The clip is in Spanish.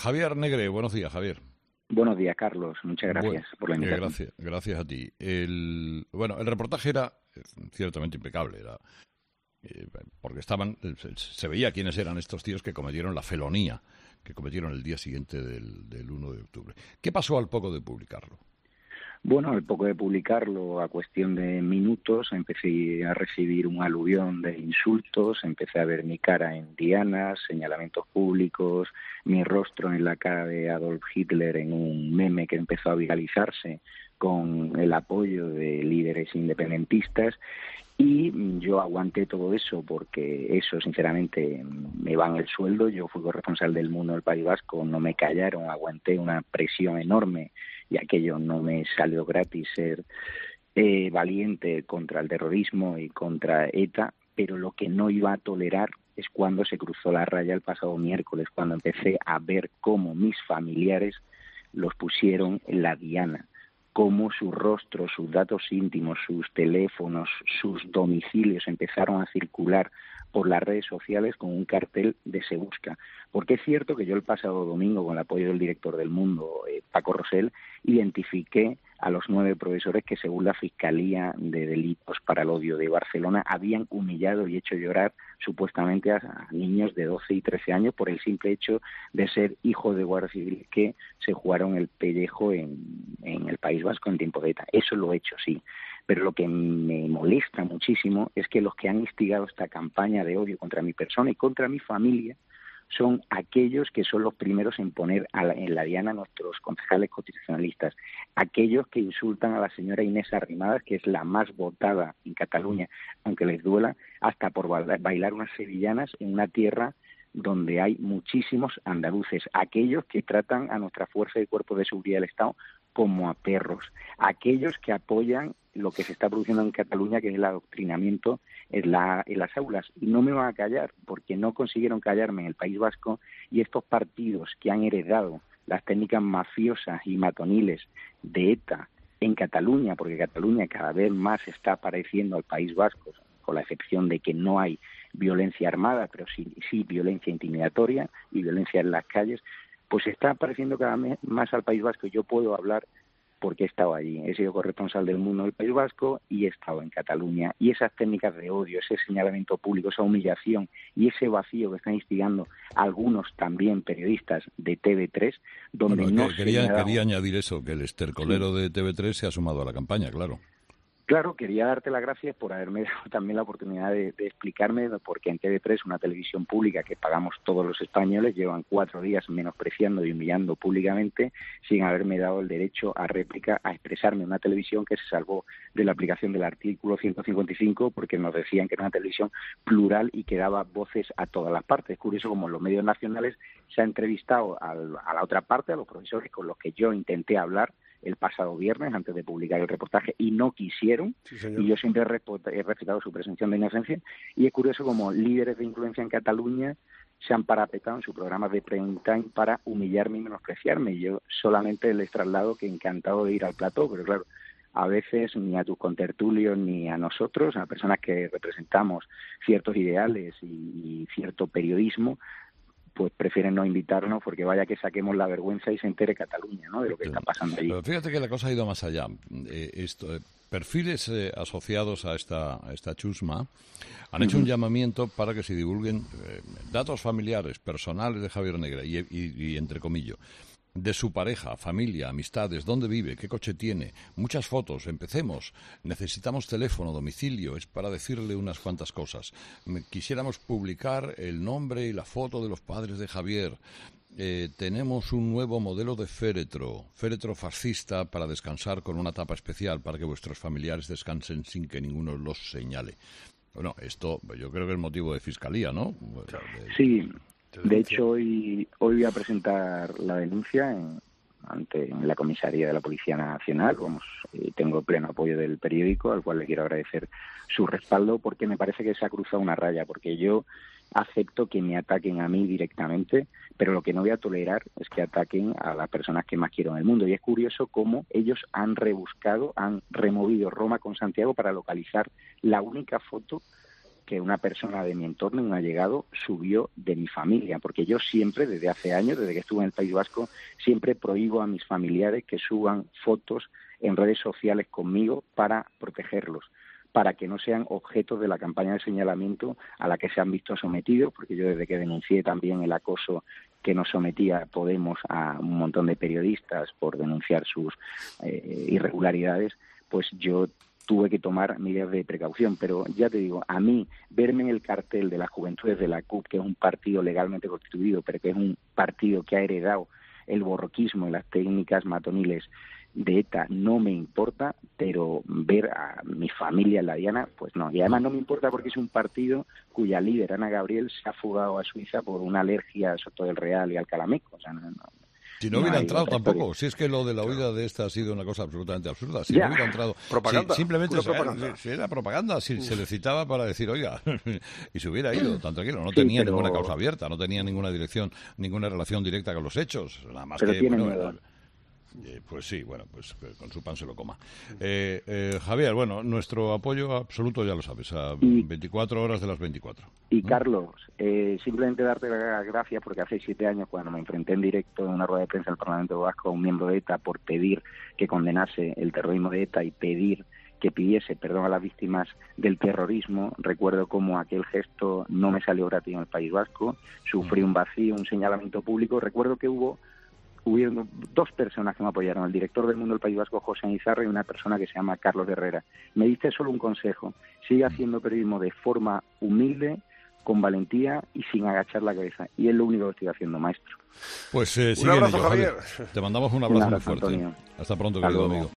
Javier Negre, buenos días, Javier. Buenos días, Carlos. Muchas gracias por la invitación. Gracias a ti. El reportaje era ciertamente impecable, porque se veía quiénes eran estos tíos que cometieron la felonía, que cometieron el día siguiente del 1 de octubre. ¿Qué pasó al poco de publicarlo? Bueno, al poco de publicarlo, a cuestión de minutos, empecé a recibir un aluvión de insultos, empecé a ver mi cara en dianas, señalamientos públicos, mi rostro en la cara de Adolf Hitler en un meme que empezó a viralizarse con el apoyo de líderes independentistas. Y yo aguanté todo eso porque eso, sinceramente, me va en el sueldo. Yo fui corresponsal del Mundo del País Vasco, no me callaron, aguanté una presión enorme y aquello no me salió gratis ser valiente contra el terrorismo y contra ETA, pero lo que no iba a tolerar es cuando se cruzó la raya el pasado miércoles, cuando empecé a ver cómo mis familiares los pusieron en la diana, cómo su rostro, sus datos íntimos, sus teléfonos, sus domicilios empezaron a circular por las redes sociales con un cartel de Se Busca. Porque es cierto que yo el pasado domingo, con el apoyo del director del Mundo, Paco Rosell, identifiqué a los 9 profesores que, según la Fiscalía de Delitos para el Odio de Barcelona, habían humillado y hecho llorar supuestamente a niños de 12 y 13 años por el simple hecho de ser hijos de guardia civil que se jugaron el pellejo en el País Vasco en tiempo de ETA. Eso lo he hecho, sí. Pero lo que me molesta muchísimo es que los que han instigado esta campaña de odio contra mi persona y contra mi familia son aquellos que son los primeros en poner en la diana a nuestros concejales constitucionalistas, aquellos que insultan a la señora Inés Arrimadas, que es la más votada en Cataluña, aunque les duela, hasta por bailar unas sevillanas en una tierra donde hay muchísimos andaluces, aquellos que tratan a nuestra fuerza y cuerpo de seguridad del Estado como a perros, aquellos que apoyan lo que se está produciendo en Cataluña, que es el adoctrinamiento en las aulas. Y no me van a callar, porque no consiguieron callarme en el País Vasco, y estos partidos que han heredado las técnicas mafiosas y matoniles de ETA en Cataluña, porque Cataluña cada vez más está pareciendo al País Vasco, con la excepción de que no hay violencia armada, pero sí violencia intimidatoria y violencia en las calles, pues está pareciendo cada vez más al País Vasco. Yo puedo hablar porque he estado allí, he sido corresponsal del Mundo del País Vasco y he estado en Cataluña. Y esas técnicas de odio, ese señalamiento público, esa humillación y ese vacío que están instigando algunos también periodistas de TV3, donde quería añadir eso, que el estercolero de TV3 se ha sumado a la campaña, claro. Claro, quería darte las gracias por haberme dado también la oportunidad de explicarme, porque en TV3, una televisión pública que pagamos todos los españoles, llevan 4 días menospreciando y humillando públicamente sin haberme dado el derecho a réplica, a expresarme. Una televisión que se salvó de la aplicación del artículo 155 porque nos decían que era una televisión plural y que daba voces a todas las partes. Es curioso como en los medios nacionales se ha entrevistado a la otra parte, a los profesores con los que yo intenté hablar el pasado viernes antes de publicar el reportaje y no quisieron, sí, y yo siempre he respetado su presunción de inocencia, y es curioso como líderes de influencia en Cataluña se han parapetado en sus programas de prime time para humillarme y menospreciarme, y yo solamente les traslado que encantado de ir al plató, pero claro, a veces ni a tus contertulios ni a nosotros, a personas que representamos ciertos ideales y cierto periodismo, pues prefieren no invitarnos porque vaya que saquemos la vergüenza y se entere Cataluña, ¿no?, de lo que está pasando allí. Pero fíjate que la cosa ha ido más allá. Perfiles asociados a esta chusma han hecho un llamamiento para que se divulguen datos familiares, personales de Javier Negre y entre comillas, de su pareja, familia, amistades, dónde vive, qué coche tiene, muchas fotos. Empecemos. Necesitamos teléfono, domicilio, es para decirle unas cuantas cosas. Quisiéramos publicar el nombre y la foto de los padres de Javier. Tenemos un nuevo modelo de féretro fascista para descansar con una tapa especial para que vuestros familiares descansen sin que ninguno los señale. Bueno, esto yo creo que es motivo de fiscalía, ¿no? Sí. De hecho, hoy voy a presentar la denuncia en la comisaría de la Policía Nacional. Tengo pleno apoyo del periódico, al cual le quiero agradecer su respaldo, porque me parece que se ha cruzado una raya, porque yo acepto que me ataquen a mí directamente, pero lo que no voy a tolerar es que ataquen a las personas que más quiero en el mundo. Y es curioso cómo ellos han removido Roma con Santiago para localizar la única foto que una persona de mi entorno, un allegado, subió de mi familia, porque yo siempre, desde hace años, desde que estuve en el País Vasco, siempre prohíbo a mis familiares que suban fotos en redes sociales conmigo para protegerlos, para que no sean objetos de la campaña de señalamiento a la que se han visto sometidos, porque yo desde que denuncié también el acoso que nos sometía Podemos a un montón de periodistas por denunciar sus irregularidades, pues yo tuve que tomar medidas de precaución. Pero ya te digo, a mí verme en el cartel de las Juventudes de la CUP, que es un partido legalmente constituido, pero que es un partido que ha heredado el borroquismo y las técnicas matoniles de ETA, no me importa, pero ver a mi familia en la Diana, pues no. Y además no me importa porque es un partido cuya líder, Ana Gabriel, se ha fugado a Suiza por una alergia a Soto del Real y al Calameco. O sea, si no hubiera entrado tampoco, si es que lo de la huida de esta ha sido una cosa absolutamente absurda. Si no hubiera entrado, propaganda, simplemente propaganda. Era propaganda, si se le citaba para decir, oiga, y se hubiera ido tan tranquilo. No tenía ninguna causa abierta, no tenía ninguna dirección, ninguna relación directa con los hechos. Nada más pero que... pues sí, bueno, pues con su pan se lo coma. Javier, bueno, nuestro apoyo absoluto, ya lo sabes, a 24 horas de las 24. Y Carlos, simplemente darte las gracias porque hace 7 años, cuando me enfrenté en directo en una rueda de prensa del Parlamento Vasco a un miembro de ETA por pedir que condenase el terrorismo de ETA y pedir que pidiese perdón a las víctimas del terrorismo, recuerdo cómo aquel gesto no me salió gratis en el País Vasco, sufrí un vacío, un señalamiento público. Recuerdo que hubieron 2 personas que me apoyaron, el director del Mundo del País Vasco, José Izarra, y una persona que se llama Carlos Herrera. Me diste solo un consejo: sigue haciendo periodismo de forma humilde, con valentía y sin agachar la cabeza. Y es lo único que estoy haciendo, maestro. Pues un abrazo, Javier. Te mandamos un abrazo muy fuerte. Antonio. Hasta pronto, querido amigo.